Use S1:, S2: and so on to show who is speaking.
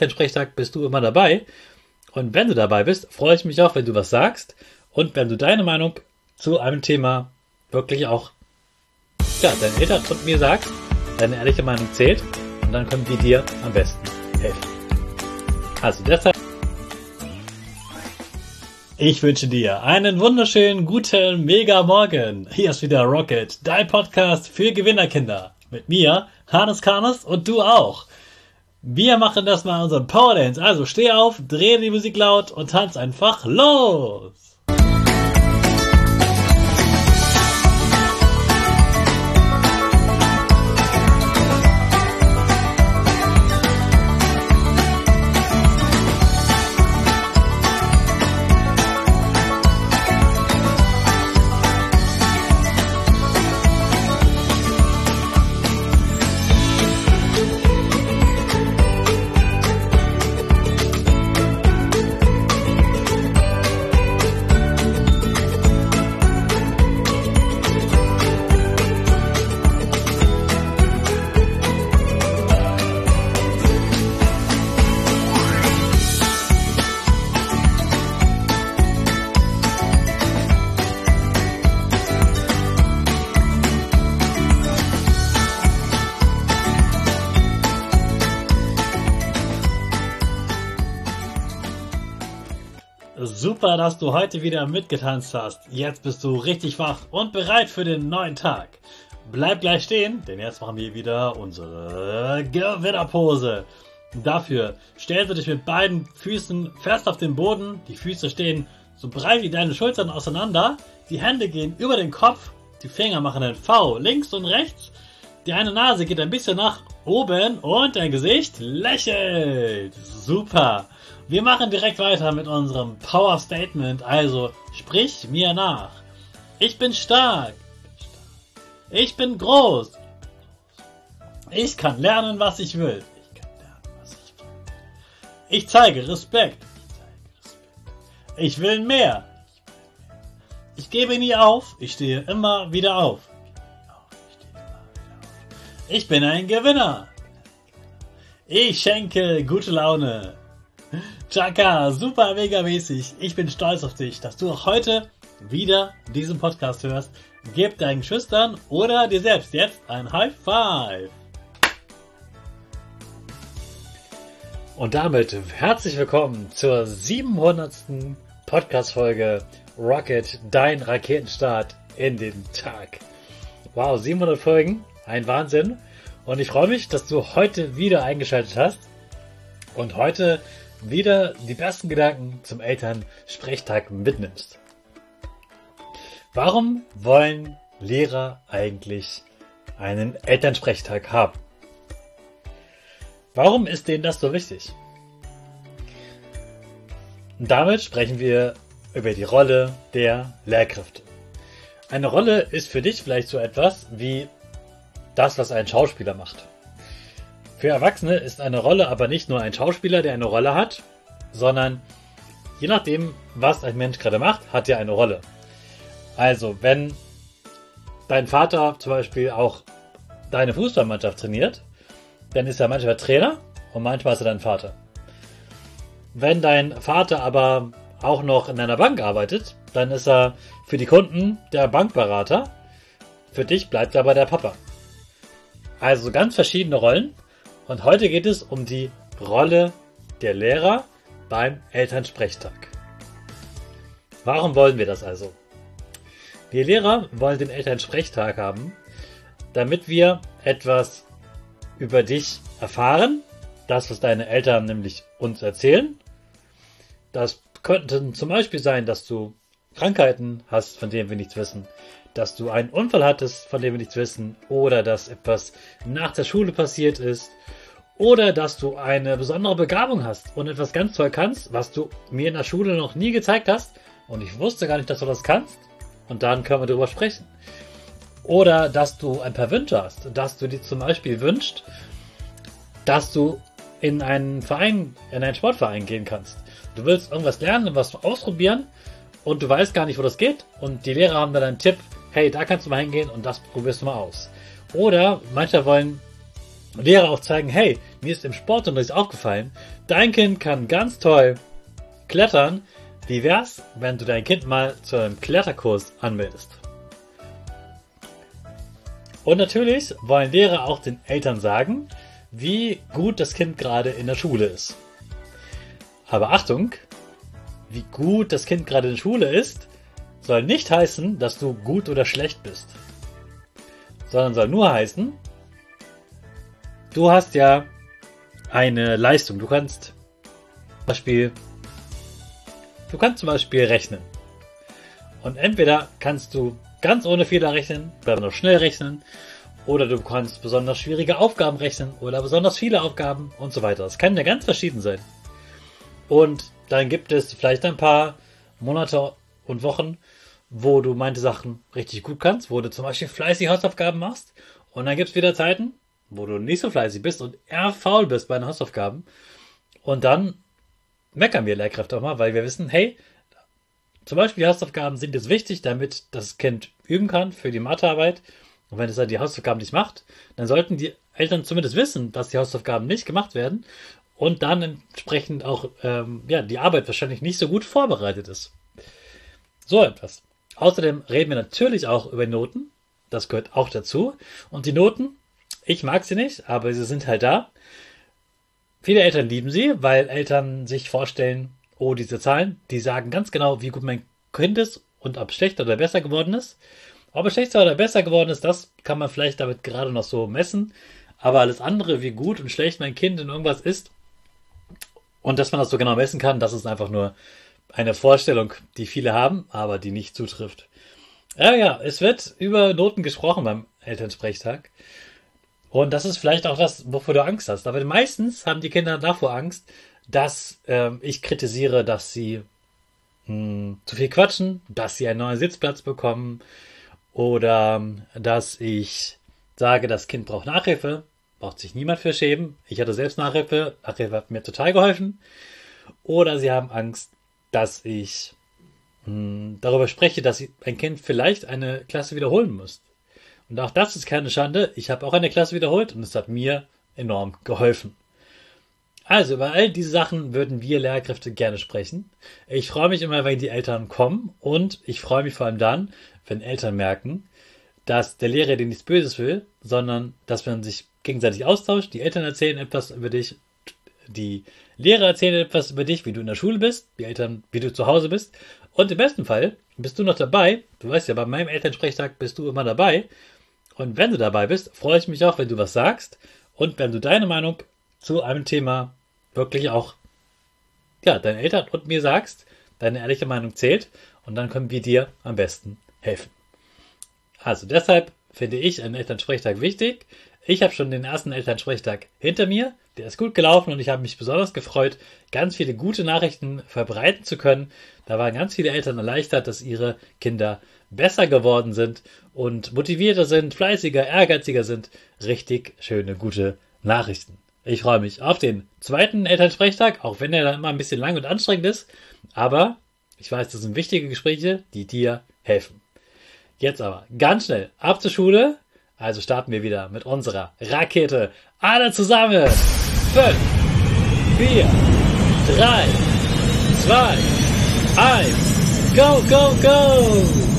S1: Elternsprechtag bist du immer dabei. Und wenn du dabei bist, freue ich mich auch, wenn du was sagst und wenn du deine Meinung zu einem Thema wirklich auch deinen Eltern und mir sagst, deine ehrliche Meinung zählt und dann können wir dir am besten helfen. Also deshalb, ich wünsche dir einen wunderschönen, guten, mega Morgen. Hier ist wieder Rocket, dein Podcast für Gewinnerkinder. Mit mir, Hannes Karnes und du auch. Wir machen das mal unseren Power Dance. Also steh auf, dreh die Musik laut und tanz einfach los. Super, dass du heute wieder mitgetanzt hast. Jetzt bist du richtig wach und bereit für den neuen Tag. Bleib gleich stehen, denn jetzt machen wir wieder unsere Gewinnerpose. Dafür stellst du dich mit beiden Füßen fest auf den Boden. Die Füße stehen so breit wie deine Schultern auseinander. Die Hände gehen über den Kopf. Die Finger machen ein V links und rechts. Die eine Nase geht ein bisschen nach oben und dein Gesicht lächelt. Super. Wir machen direkt weiter mit unserem Power Statement, also sprich mir nach. Ich bin stark. Ich bin groß. Ich kann lernen, was ich will. Ich zeige Respekt. Ich will mehr. Ich gebe nie auf. Ich stehe immer wieder auf. Ich bin ein Gewinner. Ich schenke gute Laune. Chaka, super mega mäßig. Ich bin stolz auf dich, dass du auch heute wieder diesen Podcast hörst. Gib deinen Geschwistern oder dir selbst jetzt ein High Five. Und damit herzlich willkommen zur 700. Podcast-Folge Rocket, dein Raketenstart in den Tag. Wow, 700 Folgen, ein Wahnsinn. Und ich freue mich, dass du heute wieder eingeschaltet hast und heute wieder die besten Gedanken zum Elternsprechtag mitnimmst. Warum wollen Lehrer eigentlich einen Elternsprechtag haben? Warum ist denen das so wichtig? Und damit sprechen wir über die Rolle der Lehrkräfte. Eine Rolle ist für dich vielleicht so etwas wie das, was ein Schauspieler macht. Für Erwachsene ist eine Rolle aber nicht nur ein Schauspieler, der eine Rolle hat, sondern je nachdem, was ein Mensch gerade macht, hat er eine Rolle. Also, wenn dein Vater zum Beispiel auch deine Fußballmannschaft trainiert, dann ist er manchmal Trainer und manchmal ist er dein Vater. Wenn dein Vater aber auch noch in einer Bank arbeitet, dann ist er für die Kunden der Bankberater. Für dich bleibt er aber der Papa. Also ganz verschiedene Rollen. Und heute geht es um die Rolle der Lehrer beim Elternsprechtag. Warum wollen wir das also? Wir Lehrer wollen den Elternsprechtag haben, damit wir etwas über dich erfahren, das, was deine Eltern nämlich uns erzählen. Das könnte zum Beispiel sein, dass du Krankheiten hast, von denen wir nichts wissen, dass du einen Unfall hattest, von dem wir nichts wissen, oder dass etwas nach der Schule passiert ist, oder dass du eine besondere Begabung hast und etwas ganz toll kannst, was du mir in der Schule noch nie gezeigt hast und ich wusste gar nicht, dass du das kannst und dann können wir darüber sprechen. Oder dass du ein paar Wünsche hast, dass du dir zum Beispiel wünschst, dass du in einen Verein, in einen Sportverein gehen kannst. Du willst irgendwas lernen, was ausprobieren und du weißt gar nicht, wo das geht und die Lehrer haben dann einen Tipp, hey, da kannst du mal hingehen und das probierst du mal aus. Oder manche wollen Lehrer auch zeigen, hey, mir ist im Sportunterricht aufgefallen, dein Kind kann ganz toll klettern. Wie wär's, wenn du dein Kind mal zu einem Kletterkurs anmeldest? Und natürlich wollen Lehrer auch den Eltern sagen, wie gut das Kind gerade in der Schule ist. Aber Achtung, wie gut das Kind gerade in der Schule ist, soll nicht heißen, dass du gut oder schlecht bist. Sondern soll nur heißen, du hast ja eine Leistung. Du kannst zum Beispiel rechnen. Und entweder kannst du ganz ohne Fehler rechnen, oder noch schnell rechnen, oder du kannst besonders schwierige Aufgaben rechnen, oder besonders viele Aufgaben und so weiter. Das kann ja ganz verschieden sein. Und dann gibt es vielleicht ein paar Monate und Wochen, wo du manche Sachen richtig gut kannst, wo du zum Beispiel fleißig Hausaufgaben machst. Und dann gibt es wieder Zeiten, wo du nicht so fleißig bist und eher faul bist bei den Hausaufgaben. Und dann meckern wir Lehrkräfte auch mal, weil wir wissen, hey, zum Beispiel die Hausaufgaben sind jetzt wichtig, damit das Kind üben kann für die Mathearbeit. Und wenn es dann die Hausaufgaben nicht macht, dann sollten die Eltern zumindest wissen, dass die Hausaufgaben nicht gemacht werden und dann entsprechend auch die Arbeit wahrscheinlich nicht so gut vorbereitet ist. So etwas. Außerdem reden wir natürlich auch über Noten. Das gehört auch dazu. Und die Noten, ich mag sie nicht, aber sie sind halt da. Viele Eltern lieben sie, weil Eltern sich vorstellen, oh, diese Zahlen, die sagen ganz genau, wie gut mein Kind ist und ob es schlechter oder besser geworden ist. Ob es schlechter oder besser geworden ist, das kann man vielleicht damit gerade noch so messen. Aber alles andere, wie gut und schlecht mein Kind in irgendwas ist und dass man das so genau messen kann, das ist einfach nur eine Vorstellung, die viele haben, aber die nicht zutrifft. Ja, es wird über Noten gesprochen beim Elternsprechtag. Und das ist vielleicht auch das, wovor du Angst hast. Aber meistens haben die Kinder davor Angst, dass ich kritisiere, dass sie zu viel quatschen, dass sie einen neuen Sitzplatz bekommen oder dass ich sage, das Kind braucht Nachhilfe. Braucht sich niemand für schämen. Ich hatte selbst Nachhilfe. Nachhilfe hat mir total geholfen. Oder sie haben Angst, dass ich darüber spreche, dass ein Kind vielleicht eine Klasse wiederholen muss. Und auch das ist keine Schande. Ich habe auch eine Klasse wiederholt und es hat mir enorm geholfen. Also über all diese Sachen würden wir Lehrkräfte gerne sprechen. Ich freue mich immer, wenn die Eltern kommen und ich freue mich vor allem dann, wenn Eltern merken, dass der Lehrer dir nichts Böses will, sondern dass man sich gegenseitig austauscht. Die Eltern erzählen etwas über dich, die Lehrer erzählen etwas über dich, wie du in der Schule bist, die Eltern, wie du zu Hause bist. Und im besten Fall bist du noch dabei. Du weißt ja, bei meinem Elternsprechtag bist du immer dabei. Und wenn du dabei bist, freue ich mich auch, wenn du was sagst und wenn du deine Meinung zu einem Thema wirklich auch deinen Eltern und mir sagst, deine ehrliche Meinung zählt und dann können wir dir am besten helfen. Also deshalb finde ich einen Elternsprechtag wichtig. Ich habe schon den ersten Elternsprechtag hinter mir. Der ist gut gelaufen und ich habe mich besonders gefreut, ganz viele gute Nachrichten verbreiten zu können. Da waren ganz viele Eltern erleichtert, dass ihre Kinder besser geworden sind und motivierter sind, fleißiger, ehrgeiziger sind. Richtig schöne, gute Nachrichten. Ich freue mich auf den zweiten Elternsprechtag, auch wenn er dann immer ein bisschen lang und anstrengend ist. Aber ich weiß, das sind wichtige Gespräche, die dir helfen. Jetzt aber ganz schnell ab zur Schule. Also starten wir wieder mit unserer Rakete. Alle zusammen. 5, 4, 3, 2, 1. Go, go, go!